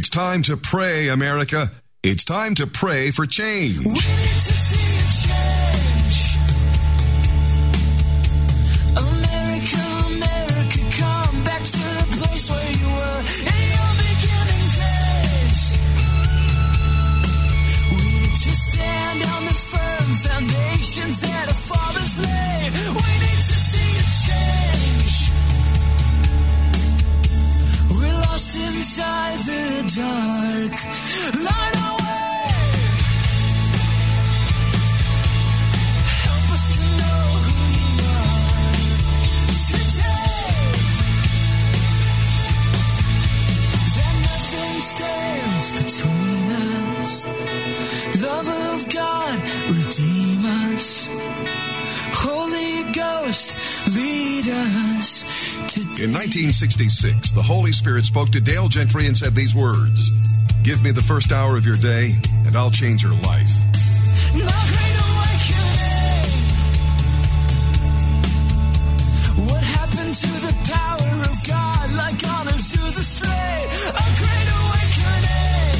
It's time to pray, America. It's time to pray for change. We need to see a change. America, America, come back to the place where you were in your beginning days. We need to stand on the firm foundations that our fathers laid. We need to see a change. We're lost inside the dark. Light our way. Help us to know who you are today. That nothing stands between us. Love of God, redeem us. Holy Ghost, lead us today. In 1966, the Holy Spirit spoke to Dale Gentry and said these words: "Give me the first hour of your day, and I'll change your life." My great awakening. What happened to the power of God, like on Azusa Strait? A great awakening.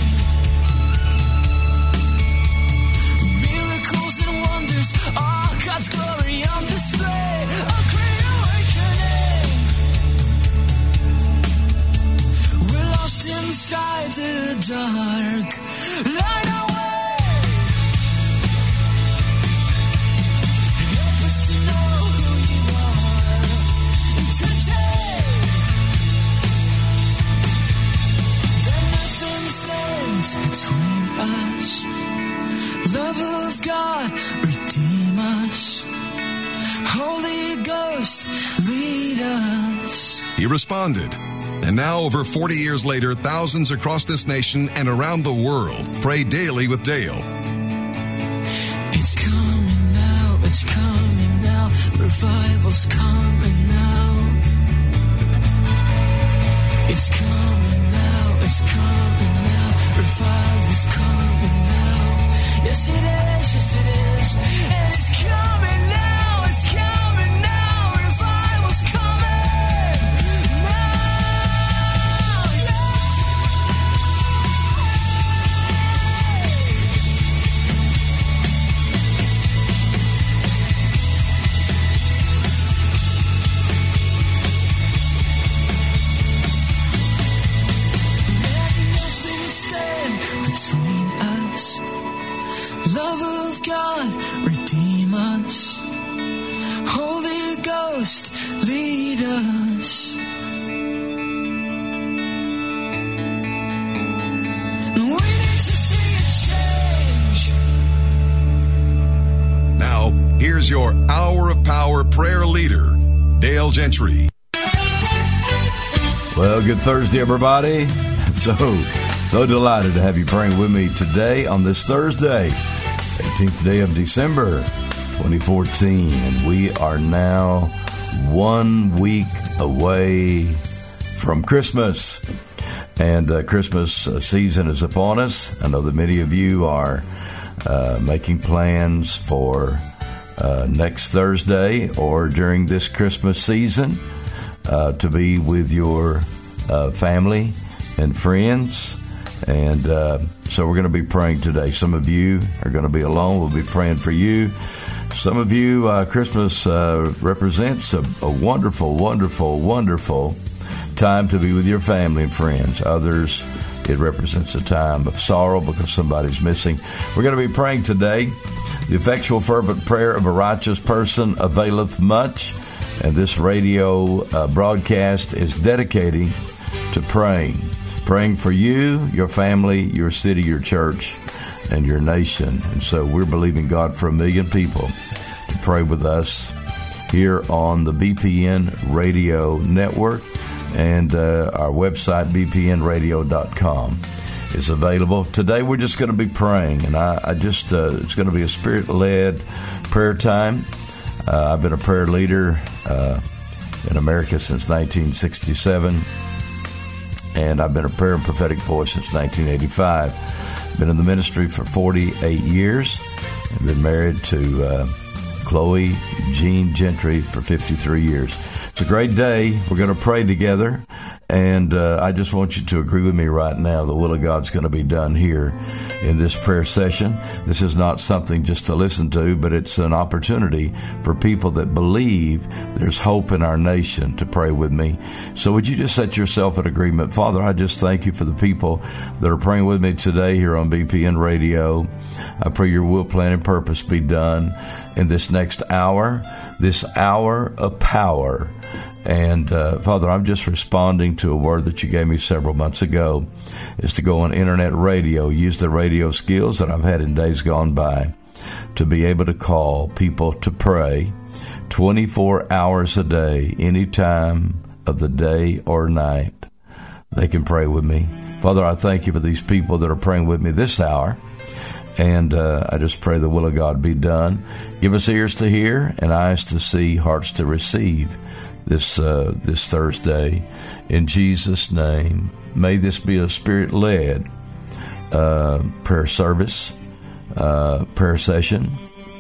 Miracles and wonders, all God's glory on display. A great awakening. We're lost inside the dark. Light our way. Help us to know who you are today. That nothing stands between us. Love of God, redeem us. Holy Ghost, lead us. He responded. And now, over 40 years later, thousands across this nation and around the world pray daily with Dale. It's coming now, it's coming now. Revival's coming now. It's coming now, it's coming now. Revival's coming now. Yes, it is, yes, it is. And it's coming now, it's coming now. Revival's coming now. Between us, love of God, redeem us. Holy Ghost, lead us. And we need to see a change. Now, here's your Hour of Power prayer leader, Dale Gentry. Well, good Thursday, everybody. So delighted to have you praying with me today on this Thursday, 18th day of December, 2014. And we are now 1 week away from Christmas. And Christmas season is upon us. I know that many of you are making plans for next Thursday or during this Christmas season to be with your family and friends. And so we're going to be praying today. Some of you are going to be alone. We'll be praying for you. Some of you, Christmas represents a wonderful, wonderful, wonderful time to be with your family and friends. Others, it represents a time of sorrow because somebody's missing. We're going to be praying today. The effectual, fervent prayer of a righteous person availeth much. And this radio broadcast is dedicating to praying for you, your family, your city, your church, and your nation. And so we're believing God for 1 million people to pray with us here on the BPN Radio Network, and our website, bpnradio.com, is available. Today we're just going to be praying, and it's going to be a Spirit-led prayer time. I've been a prayer leader in America since 1967. And I've been a prayer and prophetic voice since 1985. Been in the ministry for 48 years. I've been married to Chloe Jean Gentry for 53 years. It's a great day. We're going to pray together. And I just want you to agree with me right now. The will of God's going to be done here in this prayer session. This is not something just to listen to, but it's an opportunity for people that believe there's hope in our nation to pray with me. So would you just set yourself in agreement? Father, I just thank you for the people that are praying with me today here on BPN Radio. I pray your will, plan, and purpose be done in this next hour, this hour of power. And Father, I'm just responding to a word that you gave me several months ago, is to go on internet radio, use the radio skills that I've had in days gone by to be able to call people to pray 24 hours a day, any time of the day or night. They can pray with me. Father, I thank you for these people that are praying with me this hour. And I just pray the will of God be done. Give us ears to hear and eyes to see, hearts to receive this Thursday. In Jesus' name, may this be a Spirit-led prayer service, prayer session,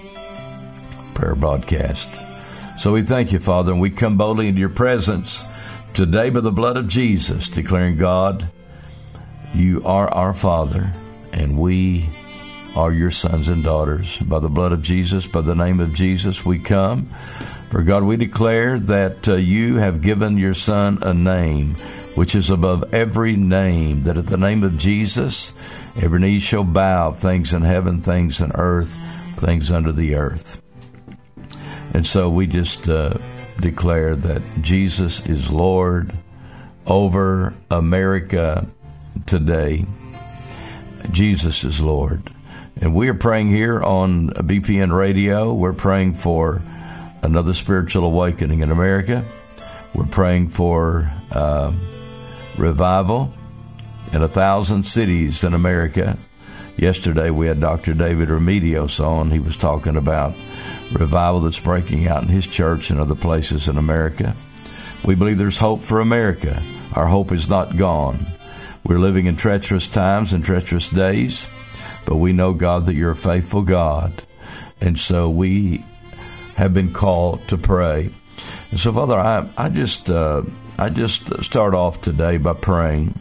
prayer broadcast. So we thank you, Father, and we come boldly into your presence today by the blood of Jesus, declaring, God, you are our Father, and we are your sons and daughters. By the blood of Jesus, by the name of Jesus, we come. For God, we declare that you have given your Son a name which is above every name, that at the name of Jesus, every knee shall bow, things in heaven, things in earth, things under the earth. And so we just declare that Jesus is Lord over America today. Jesus is Lord. And we are praying here on BPN Radio. We're praying for another spiritual awakening in America. We're praying for revival in 1,000 cities in America. Yesterday we had Dr. David Remedios on. He was talking about revival that's breaking out in his church and other places in America. We believe there's hope for America. Our hope is not gone. We're living in treacherous times and treacherous days, but we know, God, that you're a faithful God. And so we have been called to pray. And so, Father, I just start off today by praying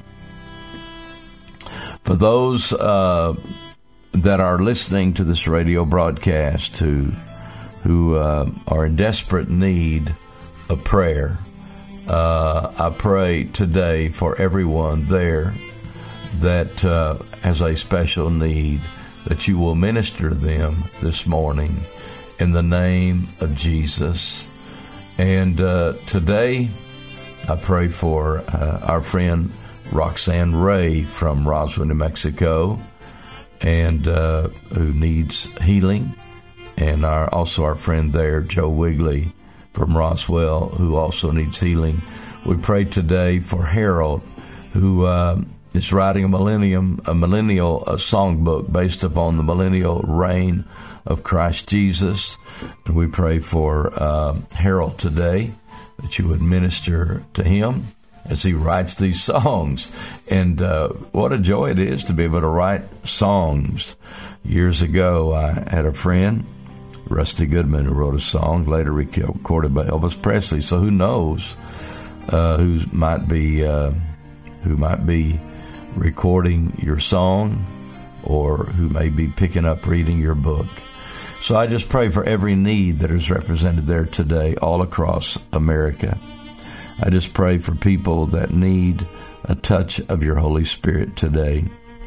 for those that are listening to this radio broadcast who are in desperate need of prayer. I pray today for everyone there that has a special need, that you will minister to them this morning in the name of Jesus. And today I pray for our friend Roxanne Ray from Roswell, New Mexico, and who needs healing, and also our friend there, Joe Wigley from Roswell, who also needs healing. We pray today for Harold, who is writing a millennial songbook based upon the millennial reign of Christ Jesus. And we pray for Harold today, that you would minister to him as he writes these songs. And what a joy it is to be able to write songs. Years ago, I had a friend, Rusty Goodman, who wrote a song, later recorded by Elvis Presley. So who knows who might be recording your song, or who may be picking up reading your book. So I just pray for every need that is represented there today all across America. I just pray for people that need a touch of your Holy Spirit today.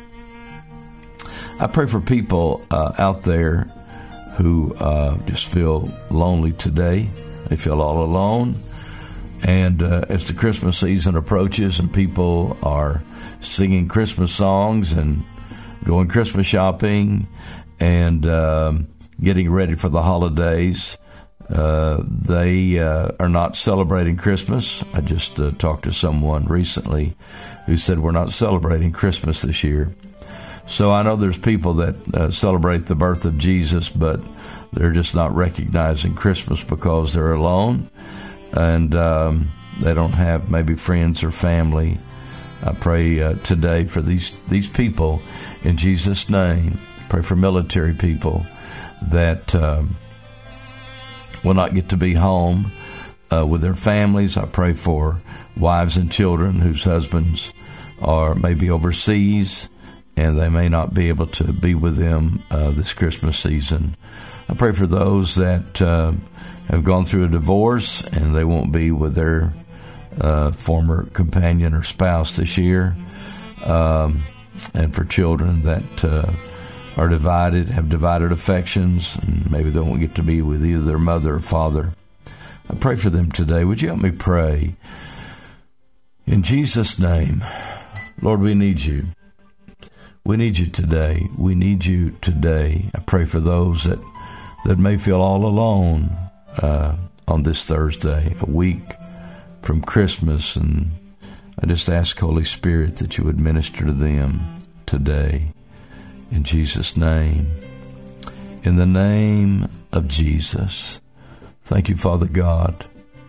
I pray for people out there who just feel lonely today. They feel all alone. And as the Christmas season approaches and people are singing Christmas songs and going Christmas shopping and getting ready for the holidays, they are not celebrating Christmas. I just talked to someone recently who said we're not celebrating Christmas this year. So I know there's people that celebrate the birth of Jesus, but they're just not recognizing Christmas because they're alone and they don't have maybe friends or family. I pray today for these people in Jesus' name. Pray for military people that will not get to be home with their families. I pray for wives and children whose husbands are maybe overseas and they may not be able to be with them this Christmas season. I pray for those that have gone through a divorce and they won't be with their former companion or spouse this year, and for children that are divided, have divided affections, and maybe they won't get to be with either their mother or father. I pray for them today. Would you help me pray? In Jesus' name, Lord, we need you. We need you today. We need you today. I pray for those that may feel all alone on this Thursday, a week from Christmas, and I just ask, Holy Spirit, that you would minister to them today. In Jesus' name. In the name of Jesus. Thank you, Father God.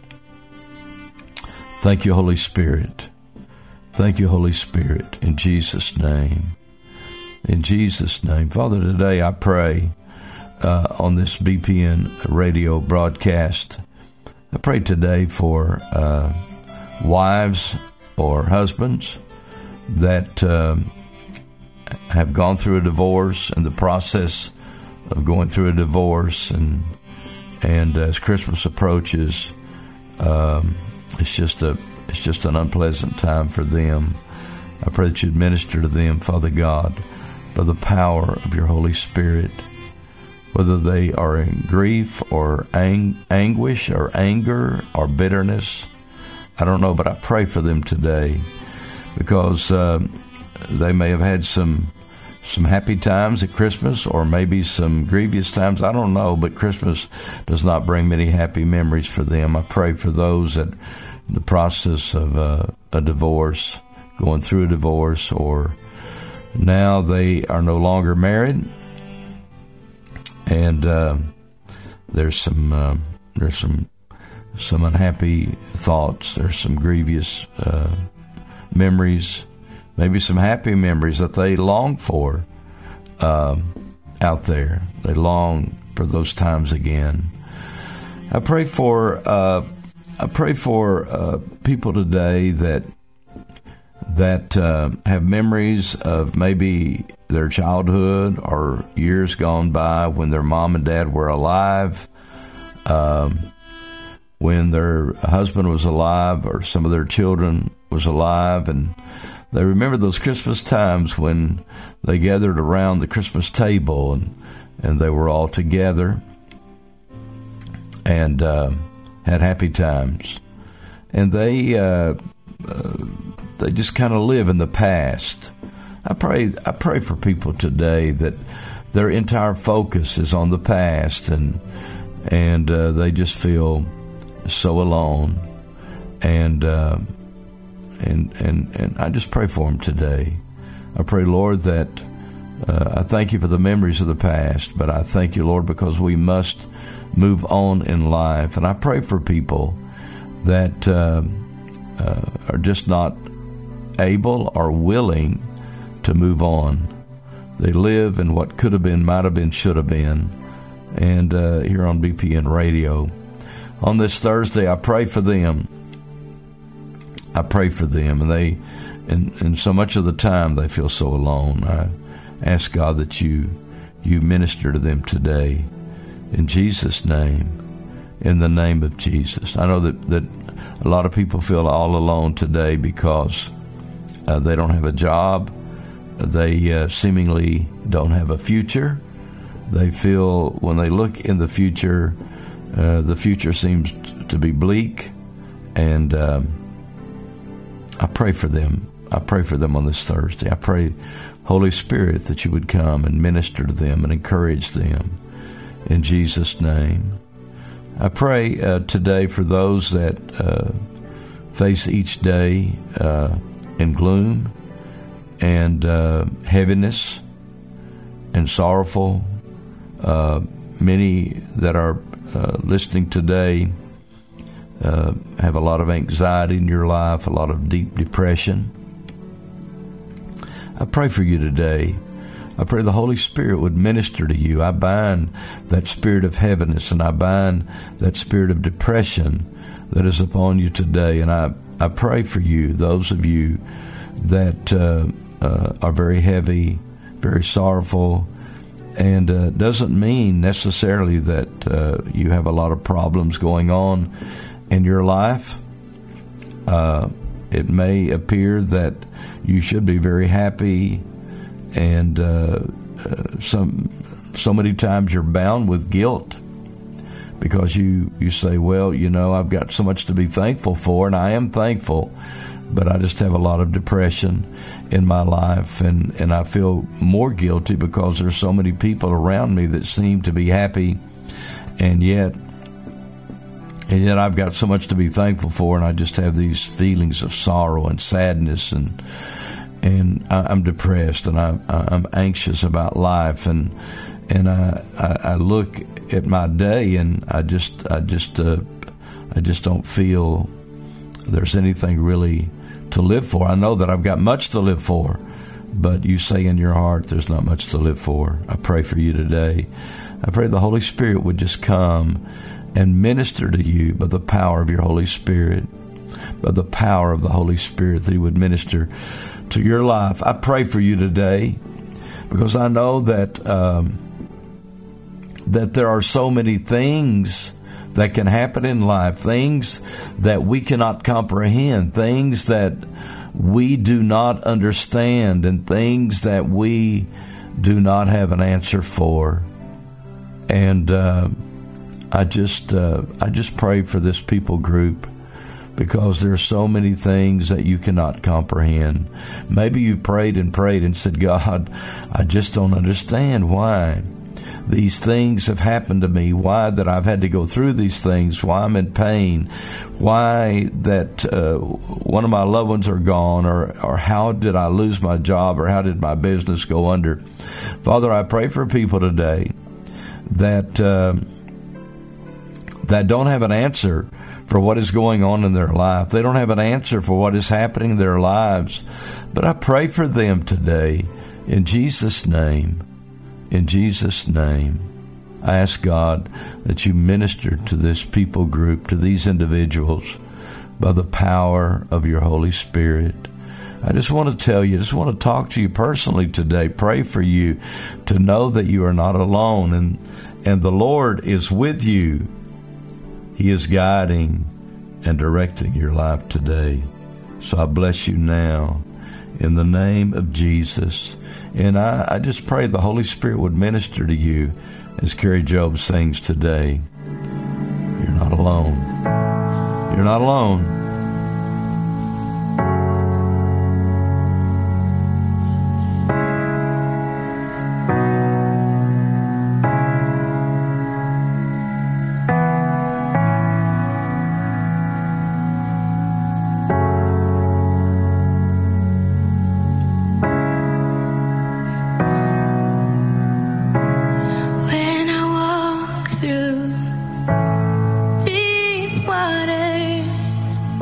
Thank you, Holy Spirit. Thank you, Holy Spirit. In Jesus' name. In Jesus' name. Father, today I pray on this BPN radio broadcast, I pray today for wives or husbands that have gone through a divorce, and the process of going through a divorce, and as Christmas approaches, it's just an unpleasant time for them. I pray that you'd minister to them, Father God, by the power of your Holy Spirit, whether they are in grief or anguish or anger or bitterness. I don't know, but I pray for them today, because they may have had some happy times at Christmas, or maybe some grievous times. I don't know, but Christmas does not bring many happy memories for them. I pray for those that in the process of a divorce, going through a divorce, or now they are no longer married, and there's some unhappy thoughts. There's some grievous memories, maybe some happy memories that they long for out there. They long for those times again. I pray for people today that have memories of maybe their childhood or years gone by when their mom and dad were alive, when their husband was alive, or some of their children was alive, and they remember those Christmas times when they gathered around the Christmas table and they were all together and had happy times. And they just kind of live in the past. I pray for people today that their entire focus is on the past, and they just feel so alone, and I just pray for them today. I pray, Lord, that I thank you for the memories of the past, but I thank you, Lord, because we must move on in life. And I pray for people that are just not able or willing to move on. They live in what could have been, might have been, should have been. And here on BPN Radio, on this Thursday, I pray for them. I pray for them, and so much of the time they feel so alone. I ask God that you minister to them today, in Jesus' name, in the name of Jesus. I know that a lot of people feel all alone today because they don't have a job. They seemingly don't have a future. They feel when they look in the future seems to be bleak, and I pray for them. I pray for them on this Thursday. I pray, Holy Spirit, that you would come and minister to them and encourage them in Jesus' name. I pray today for those that face each day in gloom and heaviness and sorrowful. Many that are listening today have a lot of anxiety in your life, a lot of deep depression. I pray for you today. I pray the Holy Spirit would minister to you. I bind that spirit of heaviness, and I bind that spirit of depression that is upon you today. And I I pray for you, those of you that are very heavy, very sorrowful, and doesn't mean necessarily that you have a lot of problems going on in your life. It may appear that you should be very happy, and so many times you're bound with guilt because you say, well, I've got so much to be thankful for, and I am thankful, but I just have a lot of depression in my life, and I feel more guilty because there's so many people around me that seem to be happy, and yet I've got so much to be thankful for, and I just have these feelings of sorrow and sadness, and I'm depressed, and I'm anxious about life, and I look at my day, and I just don't feel there's anything really to live for. I know that I've got much to live for, but you say in your heart there's not much to live for. I pray for you today. I pray the Holy Spirit would just come and minister to you by the power of your Holy Spirit, by the power of the Holy Spirit, that He would minister to your life. I pray for you today because I know that that there are so many things that can happen in life, things that we cannot comprehend, things that we do not understand, and things that we do not have an answer for. And I just pray for this people group, because there are so many things that you cannot comprehend. Maybe you prayed and said, God, I just don't understand why these things have happened to me, why that I've had to go through these things, why I'm in pain, why that one of my loved ones are gone, or how did I lose my job, or how did my business go under. Father, I pray for people today that don't have an answer for what is going on in their life. They don't have an answer for what is happening in their lives. But I pray for them today in Jesus' name. In Jesus' name, I ask God that you minister to this people group, to these individuals, by the power of your Holy Spirit. I just want to tell you, just want to talk to you personally today, pray for you to know that you are not alone, and the Lord is with you. He is guiding and directing your life today. So I bless you now in the name of Jesus. And I just pray the Holy Spirit would minister to you as Carrie Job sings today. You're not alone. You're not alone. Deep waters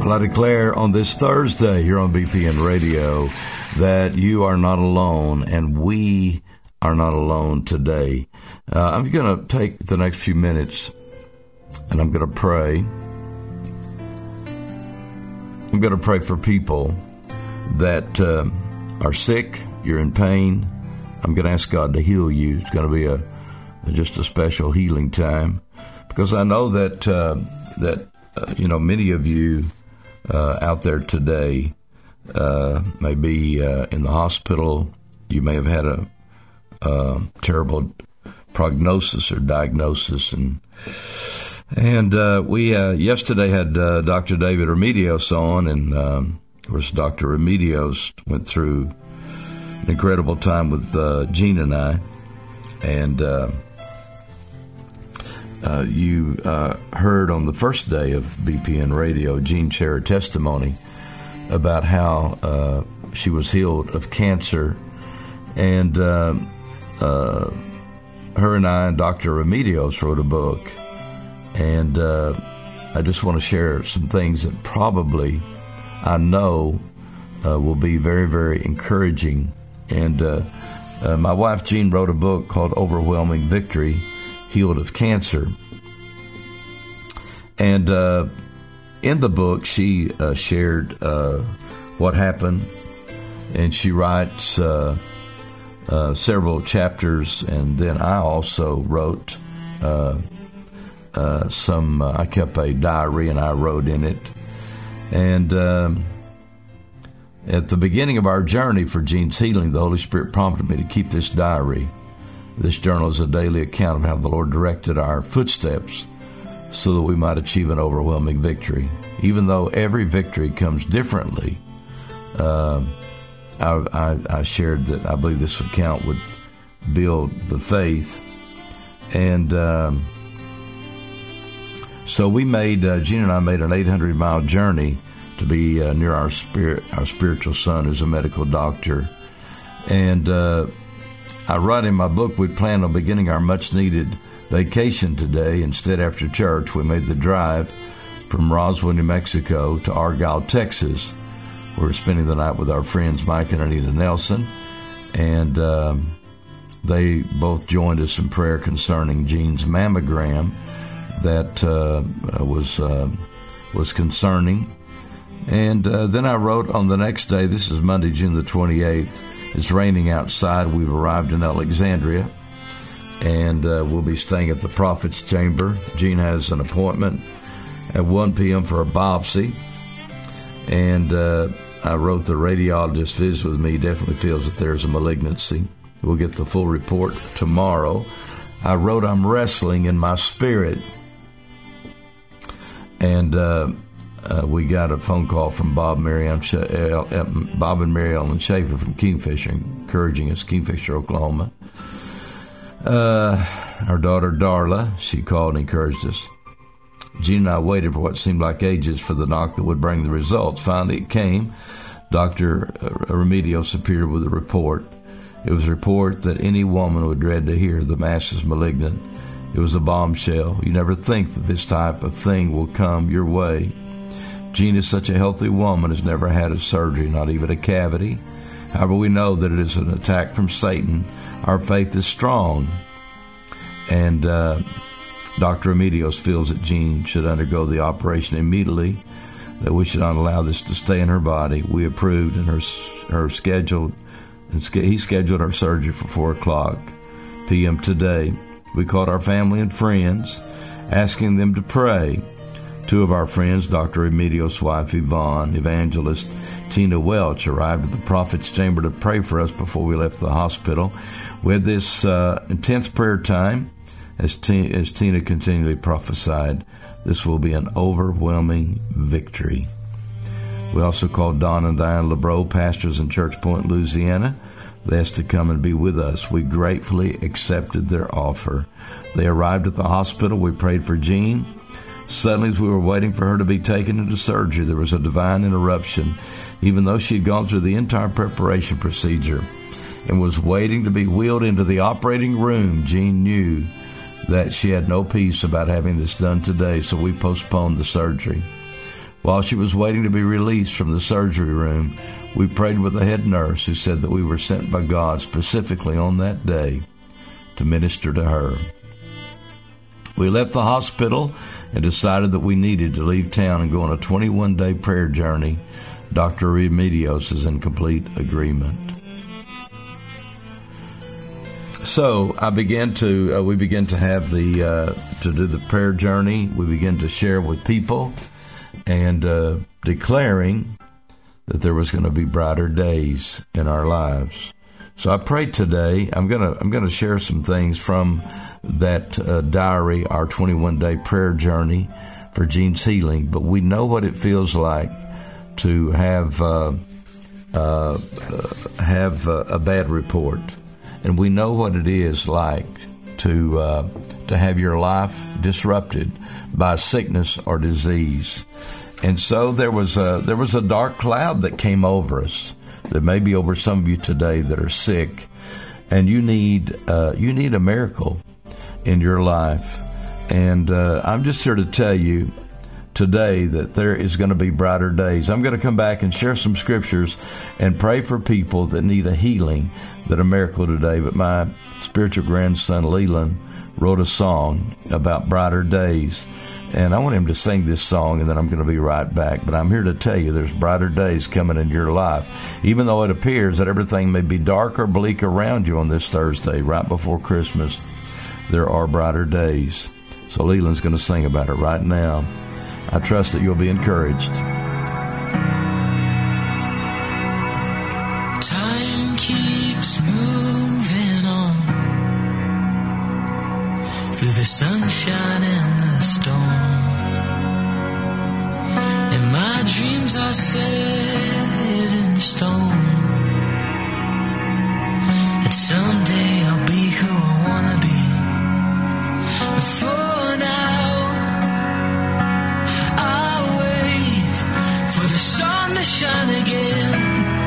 Well, I declare on this Thursday here on BPN Radio that you are not alone, and we are not alone today. I'm going to take the next few minutes, and I'm going to pray. I'm going to pray for people that are sick, you're in pain. I'm going to ask God to heal you. It's going to be just a special healing time, because I know that many of you out there today may be in the hospital. You may have had a terrible prognosis or diagnosis, and we yesterday had Dr. David Remedios on, and of course Dr. Remedios went through an incredible time with Gene and I, and you heard on the first day of BPN Radio, Gene share a testimony about how she was healed of cancer, and her and I and Dr. Remedios wrote a book, and I just want to share some things that probably I know will be very, very encouraging. And my wife Jean wrote a book called Overwhelming Victory, Healed of Cancer. And in the book, she shared what happened, and she writes several chapters. And then I also wrote I kept a diary, and I wrote in it. And at the beginning of our journey for Gene's healing, the Holy Spirit prompted me to keep this diary. This journal is a daily account of how the Lord directed our footsteps so that we might achieve an overwhelming victory. Even though every victory comes differently, I shared that I believe this account would build the faith. And so we made, Gene and I made an 800-mile journey to be near our spiritual son, who's a medical doctor. And I write in my book, we planned on beginning our much-needed vacation today. Instead, after church, we made the drive from Roswell, New Mexico to Argyle, Texas. We're spending the night with our friends Mike and Anita Nelson, and they both joined us in prayer concerning Gene's mammogram that was concerning. And then I wrote on the next day, this is Monday, June the 28th, it's raining outside. We've arrived in Alexandria, and we'll be staying at the Prophet's Chamber. Gene has an appointment at 1 p.m. for a biopsy, and I wrote the radiologist visits with me, definitely feels that there's a malignancy. We'll get the full report tomorrow. I wrote, I'm wrestling in my spirit, and we got a phone call from Bob and Mary Ellen Schaefer from Kingfisher, encouraging us, Kingfisher, Oklahoma. Our daughter Darla, she called and encouraged us. Gene and I waited for what seemed like ages for the knock that would bring the results. Finally it came. Dr. Remedios appeared with a report. It was a report that any woman would dread to hear. The mass is malignant. It was a bombshell. You never think that this type of thing will come your way. Jean is such a healthy woman, has never had a surgery, not even a cavity. However, we know that it is an attack from Satan. Our faith is strong. And Dr. Remedios feels that Jean should undergo the operation immediately, that we should not allow this to stay in her body. We approved, and he scheduled her surgery for 4 o'clock p.m. today. We called our family and friends, asking them to pray. 2 of our friends, Dr. Remedios' wife, Yvonne, evangelist Tina Welch, arrived at the Prophet's Chamber to pray for us before we left the hospital. We had this intense prayer time as Tina continually prophesied. This will be an overwhelming victory. We also called Don and Diane LeBreau, pastors in Church Point, Louisiana. They asked to come and be with us. We gratefully accepted their offer. They arrived at the hospital. We prayed for Jean. Suddenly, as we were waiting for her to be taken into surgery, there was a divine interruption. Even though she had gone through the entire preparation procedure and was waiting to be wheeled into the operating room, Jean knew that she had no peace about having this done today, so we postponed the surgery. While she was waiting to be released from the surgery room, we prayed with the head nurse, who said that we were sent by God specifically on that day to minister to her. We left the hospital and decided that we needed to leave town and go on a 21-day prayer journey. Dr. Remedios is in complete agreement. So we began to have to do the prayer journey. We began to share with people and declaring that there was going to be brighter days in our lives. So I prayed today. I'm gonna share some things from that diary, our 21-day prayer journey for Jean's healing. But we know what it feels like to have a bad report, and we know what it is like to have your life disrupted by sickness or disease. And so there was a dark cloud that came over us, that may be over some of you today that are sick, and you need a miracle in your life. And I'm just here to tell you today that there is going to be brighter days. I'm going to come back and share some scriptures and pray for people that need a healing, that a miracle today. But my spiritual grandson Leland wrote a song about brighter days, and I want him to sing this song, and then I'm going to be right back. But I'm here to tell you there's brighter days coming in your life. Even though it appears that everything may be dark or bleak around you on this Thursday, right before Christmas, there are brighter days. So Leland's going to sing about it right now. I trust that you'll be encouraged. Time keeps moving on through the sunshine and the storm, and my dreams are set in stone. And someday I'll be who I wanna be. But for now, I'll wait for the sun to shine again.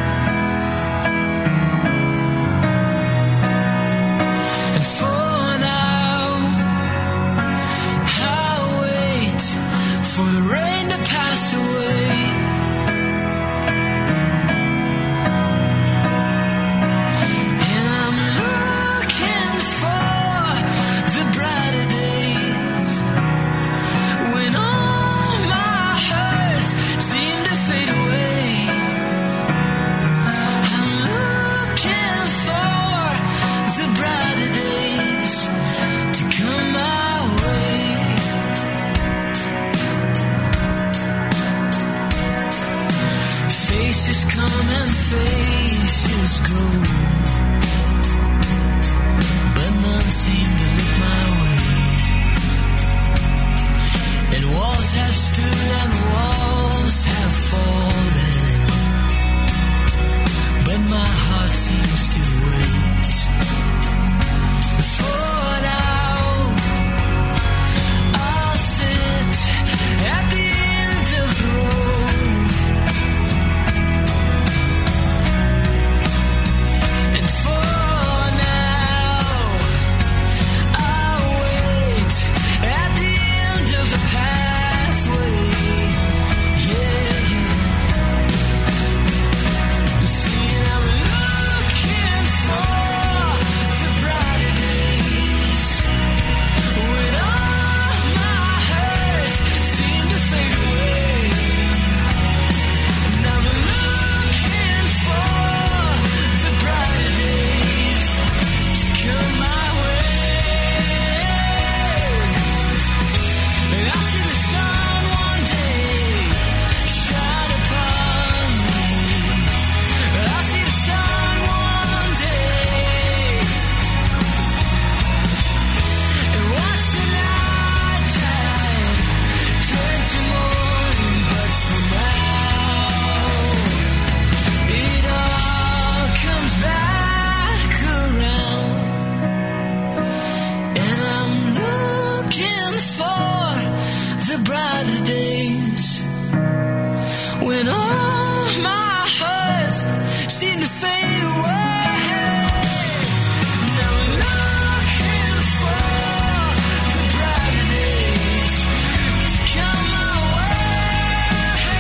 And for now, I'll wait for the rain to pass away. And I'm looking for the brighter days, when all my hurts seem to fade away. I'm looking for the brighter days to come my way. Faces come and faces go, but none seem to look my way. And walls have stood and walls have fallen, but my heart seems to wait. For now, I'll sit at the end of the road, and for now, I'll wait at the end of the pathway. Yeah, yeah. You see, I'm looking for the brighter days, when all my hurts seem to fade away. And I'm looking for the brighter days to come my way. And I'll see the sun one day shine upon me. I'll see the sun one day and watch the night time turn to morning. But for now, it all comes back around, and I'm looking for the brighter days, when all my hurts seem to fade away. Now I'm looking for the brighter days to come my way.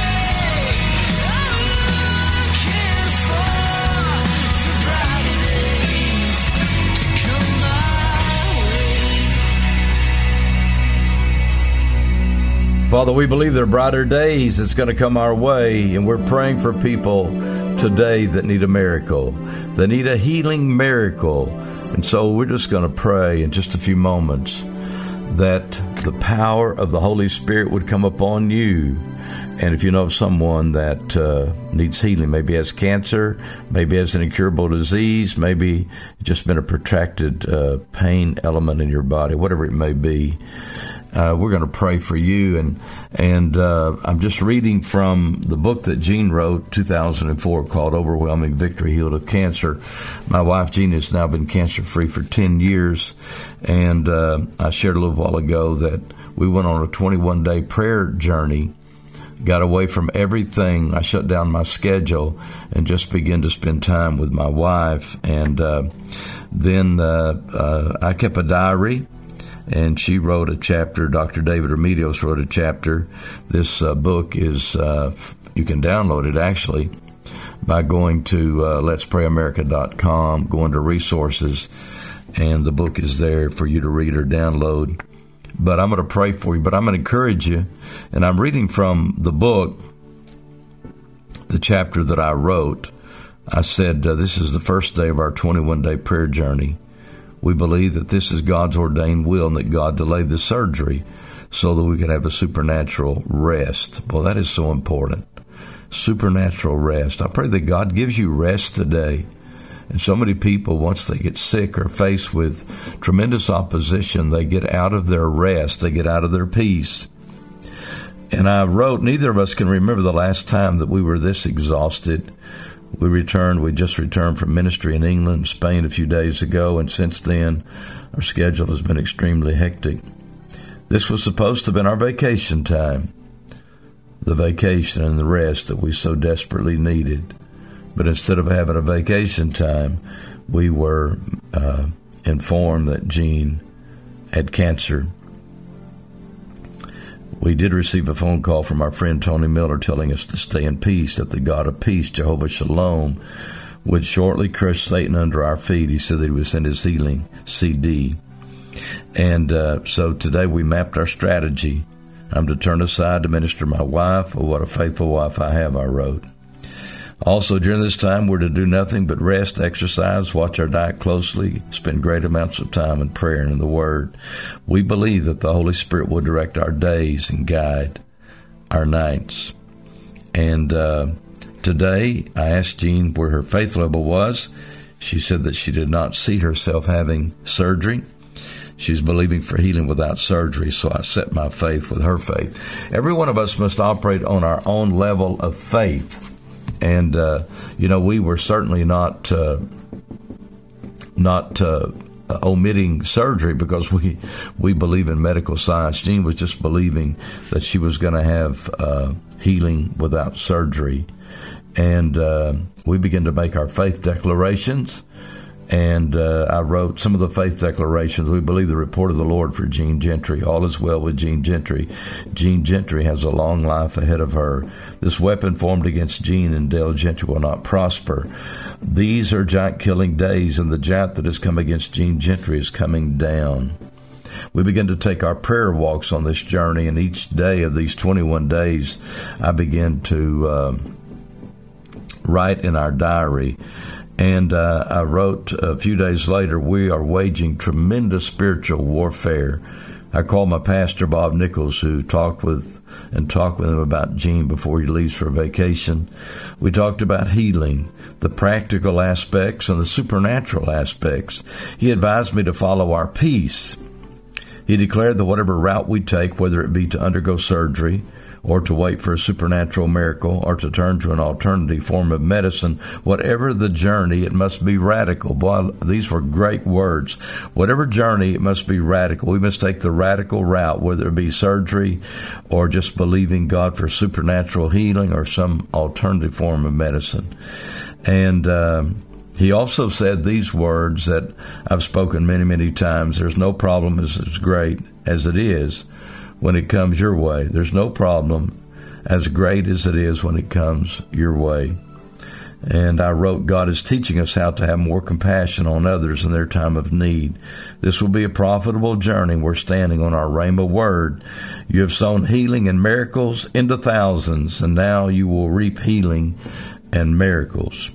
Father, we believe there are brighter days that's going to come our way, and we're praying for people today that need a miracle. They need a healing miracle. And so we're just going to pray in just a few moments that the power of the Holy Spirit would come upon you. And if you know of someone that needs healing, maybe has cancer, maybe has an incurable disease, maybe just been a protracted pain element in your body, whatever it may be, we're going to pray for you. And I'm just reading from the book that Jean wrote, 2004, called Overwhelming Victory, Healed of Cancer. My wife, Jean, has now been cancer-free for 10 years. And I shared a little while ago that we went on a 21-day prayer journey, got away from everything. I shut down my schedule and just began to spend time with my wife. And then I kept a diary. And she wrote a chapter. Dr. David Remedios wrote a chapter. This book is, you can download it actually by going to letsprayamerica.com, going to resources, and the book is there for you to read or download. But I'm going to pray for you, but I'm going to encourage you. And I'm reading from the book, the chapter that I wrote. I said, this is the first day of our 21-day prayer journey. We believe that this is God's ordained will and that God delayed the surgery so that we could have a supernatural rest. Well, that is so important. Supernatural rest. I pray that God gives you rest today. And so many people, once they get sick or faced with tremendous opposition, they get out of their rest. They get out of their peace. And I wrote, neither of us can remember the last time that we were this exhausted. We just returned from ministry in England, Spain a few days ago, and since then, our schedule has been extremely hectic. This was supposed to have been our vacation time, the vacation and the rest that we so desperately needed. But instead of having a vacation time, we were informed that Jean had cancer. We did receive a phone call from our friend Tony Miller telling us to stay in peace, that the God of peace, Jehovah Shalom, would shortly crush Satan under our feet. He said that he would send his healing CD. And so today we mapped our strategy. I'm to turn aside to minister my wife. Oh, what a faithful wife I have, I wrote. Also, during this time, we're to do nothing but rest, exercise, watch our diet closely, spend great amounts of time in prayer and in the Word. We believe that the Holy Spirit will direct our days and guide our nights. And today, I asked Jean where her faith level was. She said that she did not see herself having surgery. She's believing for healing without surgery, so I set my faith with her faith. Every one of us must operate on our own level of faith. And, we were certainly not omitting surgery because we believe in medical science. Jean was just believing that she was going to have healing without surgery. And we began to make our faith declarations. And I wrote some of the faith declarations. We believe the report of the Lord for Jean Gentry. All is well with Jean Gentry. Jean Gentry has a long life ahead of her. This weapon formed against Jean and Dale Gentry will not prosper. These are giant-killing days, and the giant that has come against Jean Gentry is coming down. We begin to take our prayer walks on this journey, and each day of these 21 days, I begin to write in our diary. And I wrote a few days later, we are waging tremendous spiritual warfare. I called my pastor, Bob Nichols, who talked with him about Jean before he leaves for vacation. We talked about healing, the practical aspects and the supernatural aspects. He advised me to follow our peace. He declared that whatever route we take, whether it be to undergo surgery or to wait for a supernatural miracle, or to turn to an alternative form of medicine, whatever the journey, it must be radical. Boy, these were great words. Whatever journey, it must be radical. We must take the radical route, whether it be surgery or just believing God for supernatural healing or some alternative form of medicine. And he also said these words that I've spoken many, many times. There's no problem as great as it is when it comes your way. There's no problem as great as it is when it comes your way. And I wrote, God is teaching us how to have more compassion on others in their time of need. This will be a profitable journey. We're standing on our Rhema word. You have sown healing and miracles into thousands, and now you will reap healing and miracles.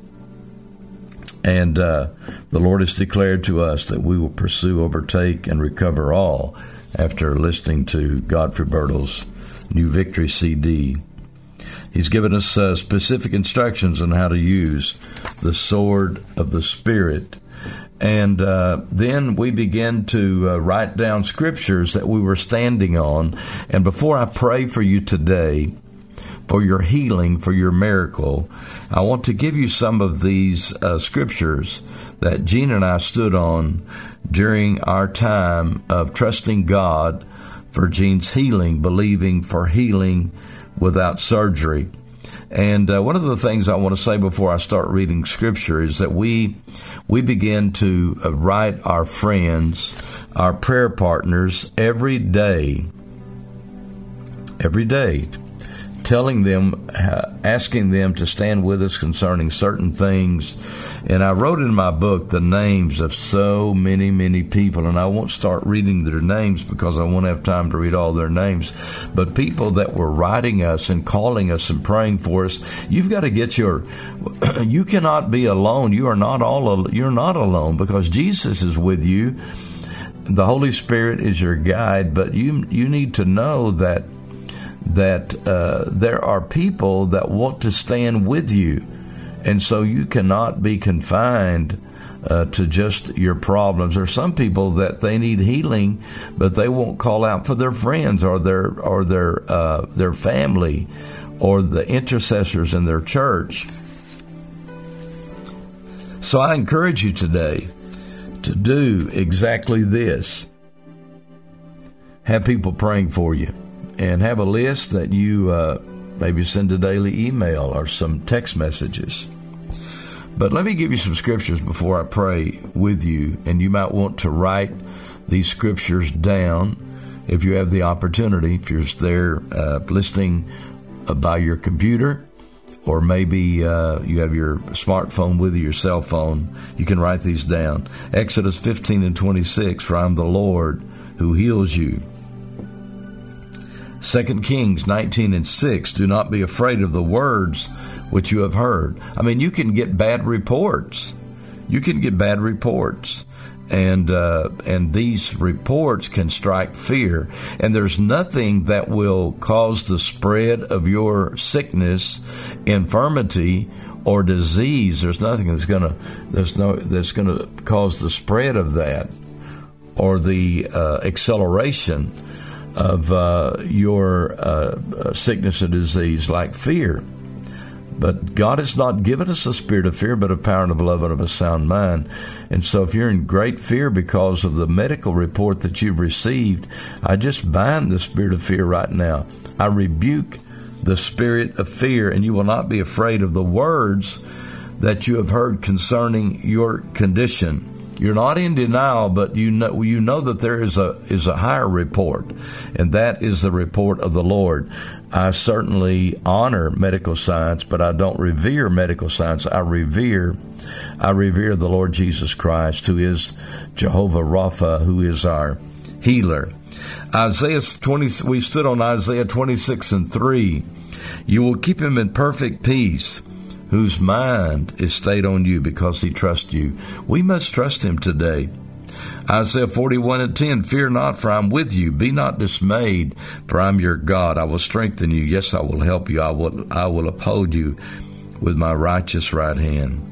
And the Lord has declared to us that we will pursue, overtake, and recover all after listening to Godfrey Birtle's New Victory CD. He's given us specific instructions on how to use the sword of the Spirit. And then we began to write down scriptures that we were standing on. And before I pray for you today, for your healing, for your miracle, I want to give you some of these scriptures that Gene and I stood on during our time of trusting God for Gene's healing, believing for healing without surgery. And one of the things I want to say before I start reading scripture is that we begin to write our friends, our prayer partners every day, telling them, asking them to stand with us concerning certain things. And I wrote in my book the names of so many people, and I won't start reading their names because I won't have time to read all their names. But people that were writing us and calling us and praying for us, you've got to get you cannot be alone. You're not alone because Jesus is with you. The Holy Spirit is your guide, but you need to know that there are people that want to stand with you, and so you cannot be confined to just your problems. There are some people that they need healing, but they won't call out for their friends or their family or the intercessors in their church. So I encourage you today to do exactly this. Have people praying for you. And have a list that you maybe send a daily email or some text messages. But let me give you some scriptures before I pray with you. And you might want to write these scriptures down if you have the opportunity. If you're there listening by your computer, or maybe you have your smartphone with you, your cell phone, you can write these down. Exodus 15:26, for I am the Lord who heals you. 2 Kings 19:6, do not be afraid of the words which you have heard. I mean, you can get bad reports. And these reports can strike fear. And there's nothing that will cause the spread of your sickness, infirmity, or disease. There's nothing that's going to cause the spread of that or the acceleration of your sickness and disease like fear. But God has not given us a spirit of fear, but of power and of love and of a sound mind. And so if you're in great fear because of the medical report that you've received, I just bind the spirit of fear right now. I rebuke the spirit of fear, and you will not be afraid of the words that you have heard concerning your condition. You're not in denial, but you know that there is a higher report, and that is the report of the Lord. I certainly honor medical science, but I don't revere medical science. I revere the Lord Jesus Christ, who is Jehovah Rapha, who is our healer. We stood on Isaiah 26:3. You will keep him in perfect peace, whose mind is stayed on you because he trusts you. We must trust him today. Isaiah 41:10, fear not, for I am with you. Be not dismayed, for I am your God. I will strengthen you. Yes, I will help you. I will uphold you with my righteous right hand.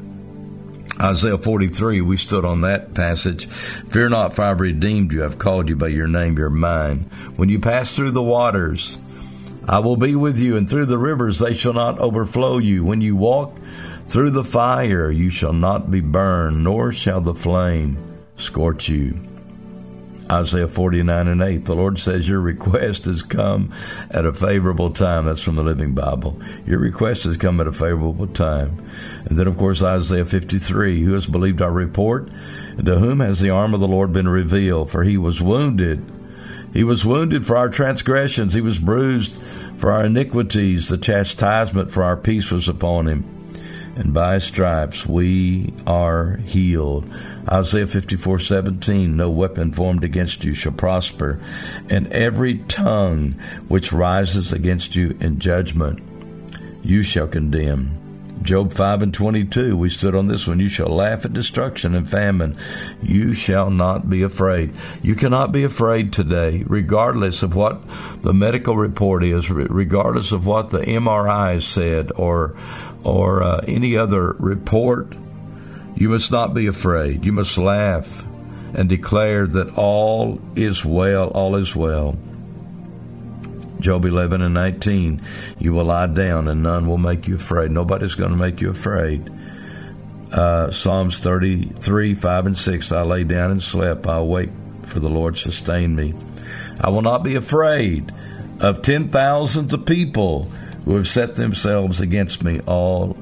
Isaiah 43, we stood on that passage. Fear not, for I have redeemed you. I have called you by your name. You're mine. When you pass through the waters, I will be with you, and through the rivers they shall not overflow you. When you walk through the fire, you shall not be burned, nor shall the flame scorch you. Isaiah 49:8, the Lord says your request has come at a favorable time. That's from the Living Bible. Your request has come at a favorable time. And then, of course, Isaiah 53, who has believed our report? And to whom has the arm of the Lord been revealed? For he was wounded. He was wounded for our transgressions. He was bruised for our iniquities. The chastisement for our peace was upon him. and by his stripes we are healed. Isaiah 54:17, no weapon formed against you shall prosper, and every tongue which rises against you in judgment you shall condemn. Job 5:22, we stood on this one. You shall laugh at destruction and famine. You shall not be afraid. You cannot be afraid today, regardless of what the medical report is, regardless of what the MRI said or any other report. You must not be afraid. You must laugh and declare that all is well, all is well. Job 11:19, you will lie down and none will make you afraid. Nobody's going to make you afraid. Psalms 33:5-6, I lay down and slept. I awake, for the Lord sustained me. I will not be afraid of 10,000s of people who have set themselves against me all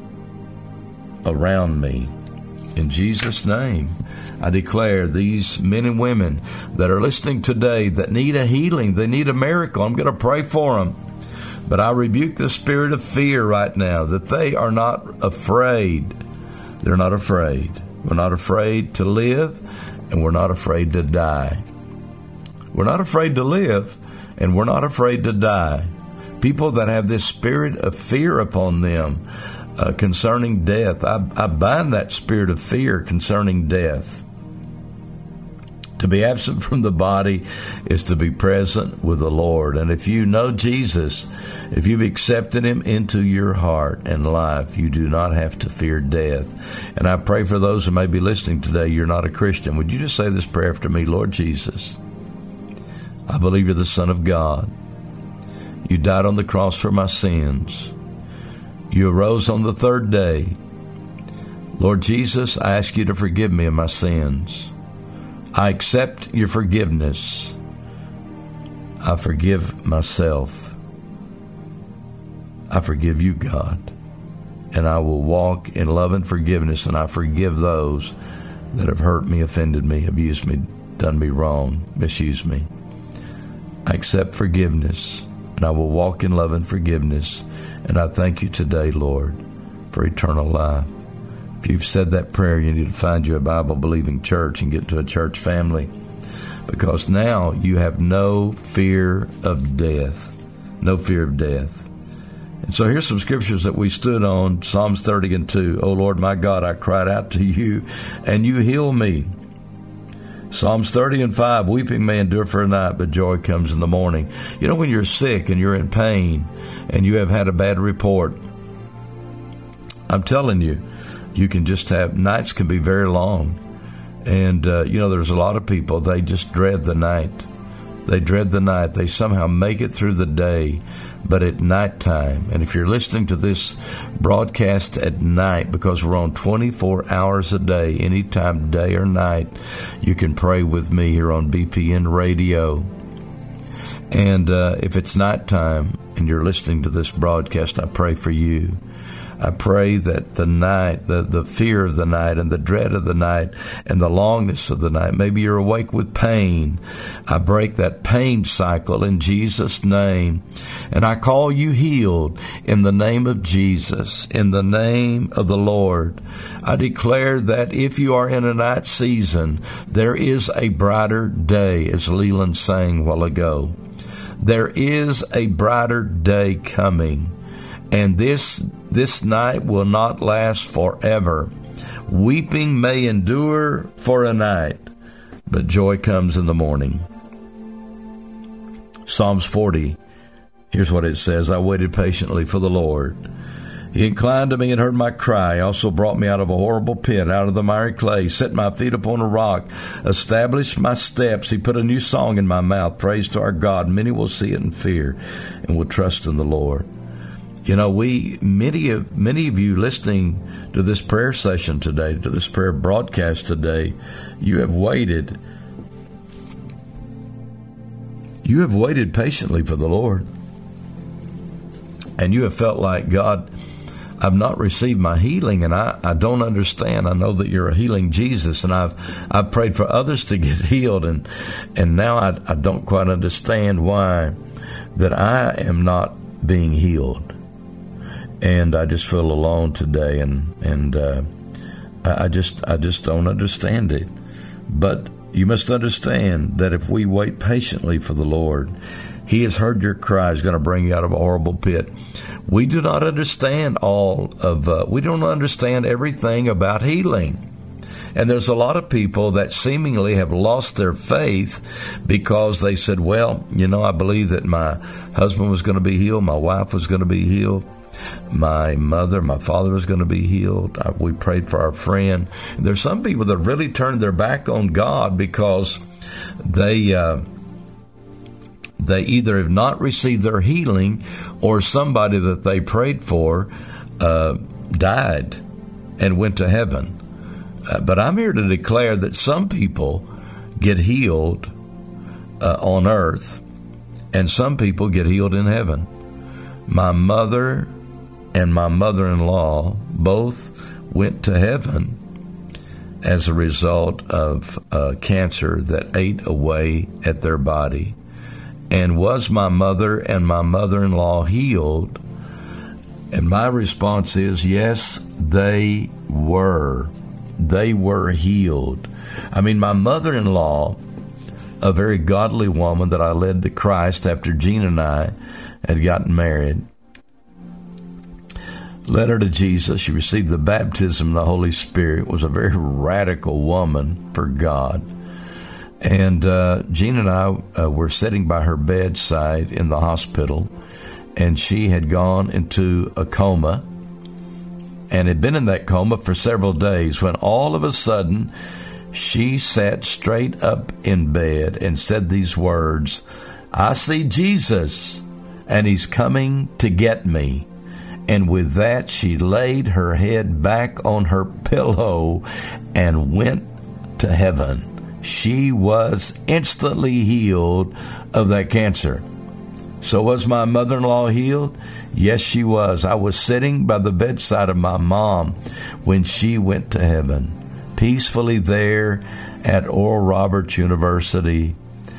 around me. In Jesus' name, I declare these men and women that are listening today that need a healing, they need a miracle. I'm going to pray for them. But I rebuke the spirit of fear right now, that they are not afraid. They're not afraid. We're not afraid to live, and we're not afraid to die. We're not afraid to live, and we're not afraid to die. People that have this spirit of fear upon them, concerning death, I bind that spirit of fear concerning death. To be absent from the body is to be present with the Lord. And if you know Jesus, if you've accepted him into your heart and life, you do not have to fear death. And I pray for those who may be listening today, you're not a Christian. Would you just say this prayer after me? Lord Jesus, I believe you're the Son of God. You died on the cross for my sins. You arose on the third day. Lord Jesus, I ask you to forgive me of my sins. I accept your forgiveness. I forgive myself. I forgive you, God. And I will walk in love and forgiveness, and I forgive those that have hurt me, offended me, abused me, done me wrong, misused me. I accept forgiveness, and I will walk in love and forgiveness. And I thank you today, Lord, for eternal life. If you've said that prayer, you need to find you a Bible-believing church and get to a church family, because now you have no fear of death. No fear of death. And so here's some scriptures that we stood on. Psalms 30:2. O Lord, my God, I cried out to you, and you healed me. Psalms 30:5, weeping may endure for a night, but joy comes in the morning. You know, when you're sick and you're in pain and you have had a bad report, I'm telling you, you can just have, nights can be very long. And, there's a lot of people, they just dread the night. They dread the night. They somehow make it through the day, but at nighttime. And if you're listening to this broadcast at night, because we're on 24 hours a day, anytime, day or night, you can pray with me here on BPN Radio. And if it's nighttime and you're listening to this broadcast, I pray for you. I pray that the night, the fear of the night and the dread of the night and the longness of the night, maybe you're awake with pain. I break that pain cycle in Jesus' name. And I call you healed in the name of Jesus, in the name of the Lord. I declare that if you are in a night season, there is a brighter day, as Leland sang a while ago. There is a brighter day coming. And this night will not last forever. Weeping may endure for a night, but joy comes in the morning. Psalms 40, here's what it says. I waited patiently for the Lord. He inclined to me and heard my cry. He also brought me out of a horrible pit, out of the miry clay, set my feet upon a rock, established my steps. He put a new song in my mouth, praise to our God. Many will see it and fear and will trust in the Lord. You know, many of you listening to this prayer session today, to this prayer broadcast today, you have waited. You have waited patiently for the Lord. And you have felt like, God, I've not received my healing, and I don't understand. I know that you're a healing Jesus, and I've prayed for others to get healed, and now I don't quite understand why that I am not being healed. and I just feel alone today, and I just don't understand it. But you must understand that if we wait patiently for the Lord, He has heard your cry. He's going to bring you out of a horrible pit. We do not understand we don't understand everything about healing. And there's a lot of people that seemingly have lost their faith because they said, well, I believe that my husband was going to be healed, my wife was going to be healed, my father was going to be healed. We prayed for our friend. And there's some people that really turned their back on God because they either have not received their healing, or somebody that they prayed for died and went to heaven. But I'm here to declare that some people get healed on earth, and some people get healed in heaven. My mother and my mother-in-law both went to heaven as a result of cancer that ate away at their body. And was my mother and my mother-in-law healed? And my response is, yes, they were. They were healed. I mean, my mother-in-law, a very godly woman that I led to Christ after Gene and I had gotten married, led her to Jesus. She received the baptism of the Holy Spirit, was a very radical woman for God. And Gene and I were sitting by her bedside in the hospital, and she had gone into a coma and had been in that coma for several days, when all of a sudden she sat straight up in bed and said these words, "I see Jesus, and He's coming to get me." And with that, she laid her head back on her pillow and went to heaven. She was instantly healed of that cancer. So was my mother-in-law healed? Yes, she was. I was sitting by the bedside of my mom when she went to heaven, peacefully there at Oral Roberts University,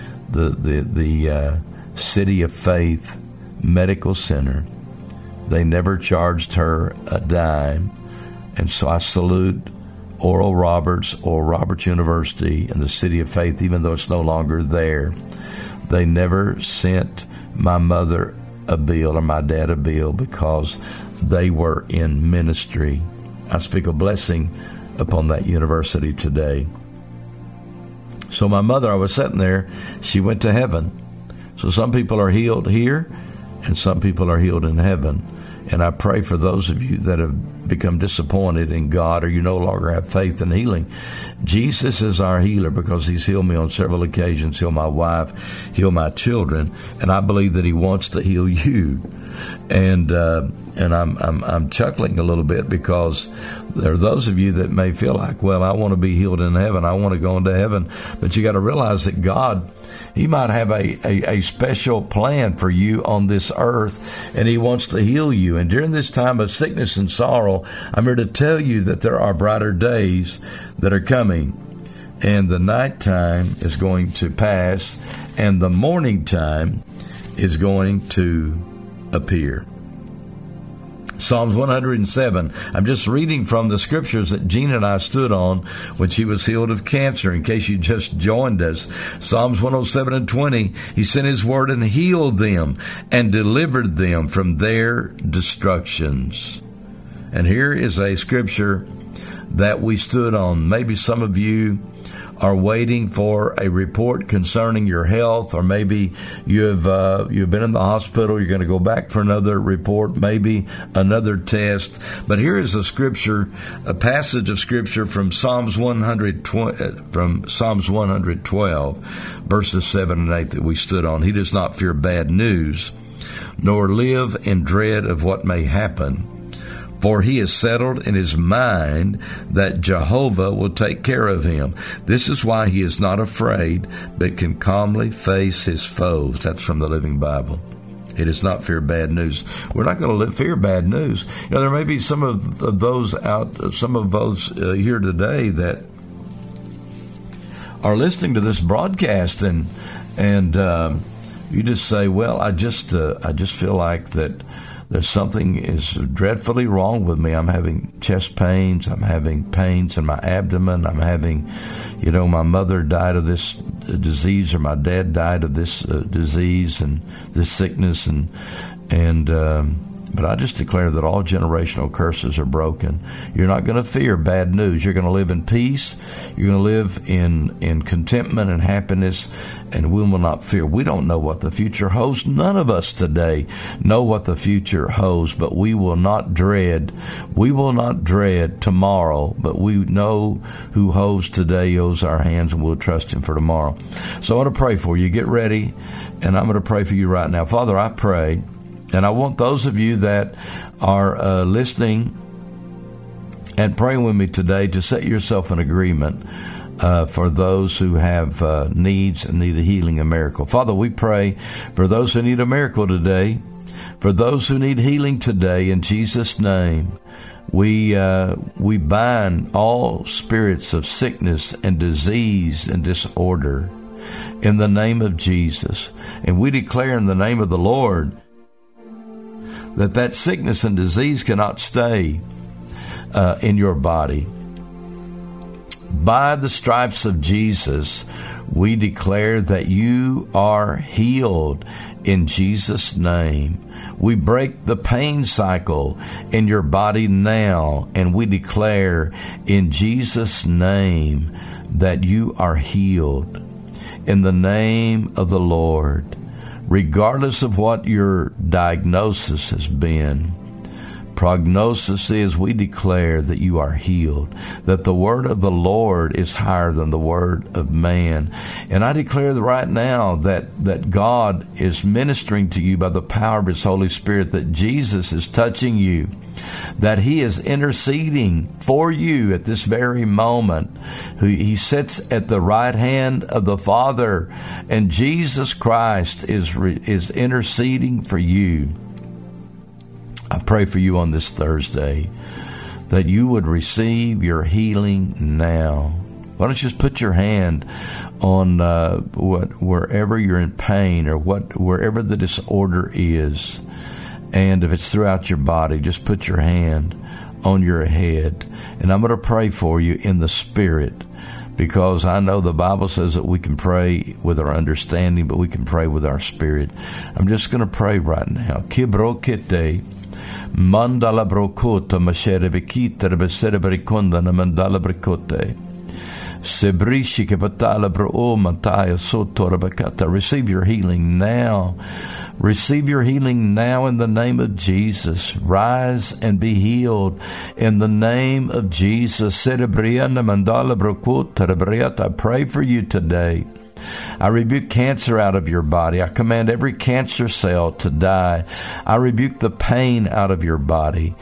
the City of Faith Medical Center. They never charged her a dime. And so I salute Oral Roberts University and the City of Faith, even though it's no longer there. They never sent my mother a bill or my dad a bill because they were in ministry. I speak a blessing upon that university today. So my mother, I was sitting there, she went to heaven. So some people are healed here and some people are healed in heaven. And I pray for those of you that have become disappointed in God, or you no longer have faith in healing. Jesus is our healer because He's healed me on several occasions, healed my wife, healed my children, and I believe that He wants to heal you. And I'm chuckling a little bit because there are those of you that may feel like, well, I want to be healed in heaven. I want to go into heaven. But you got to realize that God, He might have a special plan for you on this earth, and He wants to heal you. And during this time of sickness and sorrow, I'm here to tell you that there are brighter days that are coming. And the nighttime is going to pass, and the morning time is going to appear. Psalms 107. I'm just reading from the scriptures that Gene and I stood on when she was healed of cancer, in case you just joined us. Psalms 107:20. He sent His word and healed them and delivered them from their destructions. And here is a scripture that we stood on. Maybe some of you are waiting for a report concerning your health, or maybe you've been in the hospital, you're going to go back for another report, maybe another test. But here is a scripture, a passage of scripture from Psalms 112, verses 7 and 8 that we stood on. He does not fear bad news, nor live in dread of what may happen. For he has settled in his mind that Jehovah will take care of him. This is why he is not afraid, but can calmly face his foes. That's from the Living Bible. He does not fear bad news. We're not going to fear bad news. You know, there may be some of those here today that are listening to this broadcast, and you just say, "Well, I just feel like that there's something is dreadfully wrong with me. I'm having chest pains. I'm having pains in my abdomen. I'm having, my mother died of this disease, or my dad died of this disease and this sickness, but I just declare that all generational curses are broken. You're not going to fear bad news. You're going to live in peace. You're going to live in contentment and happiness, and we will not fear. We don't know what the future holds. None of us today know what the future holds, but we will not dread. We will not dread tomorrow, but we know who holds today, holds our hands, and we'll trust him for tomorrow. So I want to pray for you. Get ready, and I'm going to pray for you right now. Father, I pray. And I want those of you that are listening and praying with me today to set yourself in agreement for those who have needs and need a healing, a miracle. Father, we pray for those who need a miracle today, for those who need healing today. In Jesus' name, we bind all spirits of sickness and disease and disorder in the name of Jesus. And we declare in the name of the Lord that sickness and disease cannot stay in your body. By the stripes of Jesus, we declare that you are healed in Jesus' name. We break the pain cycle in your body now, and we declare in Jesus' name that you are healed in the name of the Lord. Regardless of what your diagnosis has been, prognosis is, we declare that you are healed, that the word of the Lord is higher than the word of man. And I declare right now that God is ministering to you by the power of his Holy Spirit, that Jesus is touching you, that he is interceding for you at this very moment. He sits at the right hand of the Father, and Jesus Christ is interceding for you. I pray for you on this Thursday that you would receive your healing now. Why don't you just put your hand on wherever you're in pain, or wherever the disorder is, and if it's throughout your body, just put your hand on your head, and I'm going to pray for you in the Spirit, because I know the Bible says that we can pray with our understanding, but we can pray with our spirit. I'm just going to pray right now. Kibrokite mandala brokota mashere bekita besere brikonda na mandala brikote sebrishi kepatala bro mataya sotora bakata. Receive your healing now. Receive your healing now in the name of Jesus. Rise and be healed in the name of Jesus. I pray for you today. I rebuke cancer out of your body. I command every cancer cell to die. I rebuke the pain out of your body.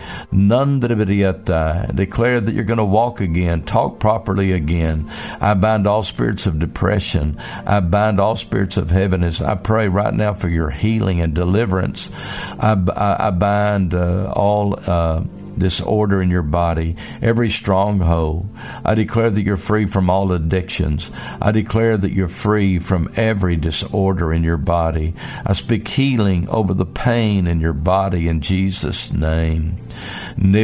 Declare that you're going to walk again, talk properly again. I bind all spirits of depression. I bind all spirits of heaviness. I pray right now for your healing and deliverance. I bind all disorder in your body, every stronghold. I declare that you're free from all addictions. I declare that you're free from every disorder in your body. I speak healing over the pain in your body in Jesus' name. In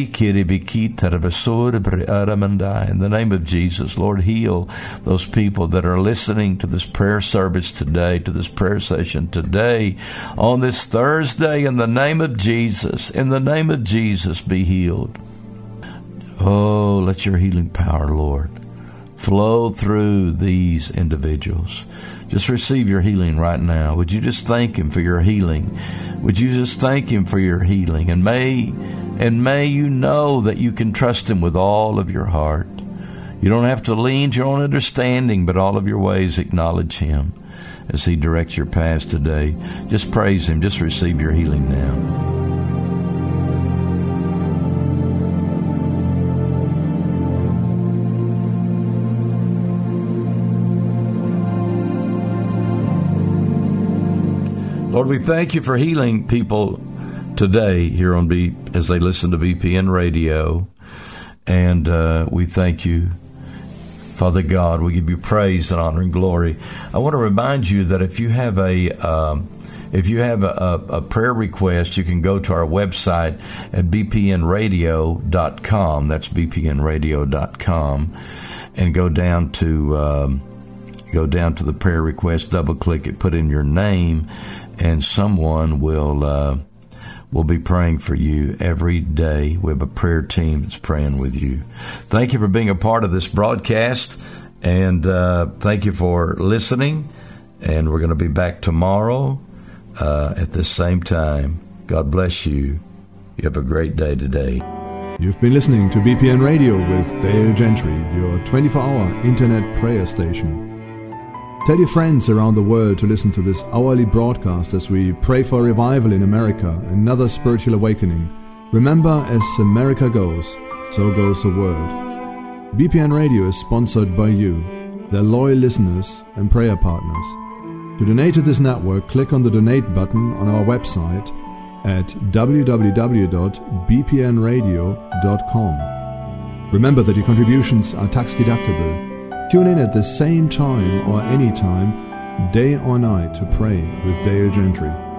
the name of Jesus, Lord, heal those people that are listening to this prayer service today, to this prayer session today, on this Thursday, in the name of Jesus. In the name of Jesus, be healed. Oh, let your healing power, Lord, flow through these individuals. Just receive your healing right now. Would you just thank him for your healing? Would you just thank him for your healing? And may you know that you can trust him with all of your heart. You don't have to lean to your own understanding, but all of your ways acknowledge him as he directs your paths today. Just praise him. Just receive your healing now. Lord, we thank you for healing people today here on as they listen to BPN Radio, and we thank you Father God, we give you praise and honor and glory. I want to remind you that if you have a prayer request, you can go to our website at bpnradio.com. That's bpnradio.com, and go down to the prayer request. Double click it, put in your name, and someone will be praying for you every day. We have a prayer team that's praying with you. Thank you for being a part of this broadcast, and thank you for listening. And we're going to be back tomorrow at the same time. God bless you. You have a great day today. You've been listening to BPN Radio with Dale Gentry, your 24-hour internet prayer station. Tell your friends around the world to listen to this hourly broadcast as we pray for revival in America, another spiritual awakening. Remember, as America goes, so goes the world. BPN Radio is sponsored by you, their loyal listeners and prayer partners. To donate to this network, click on the donate button on our website at www.bpnradio.com. Remember that your contributions are tax deductible. Tune in at the same time or any time, day or night, to pray with Dale Gentry.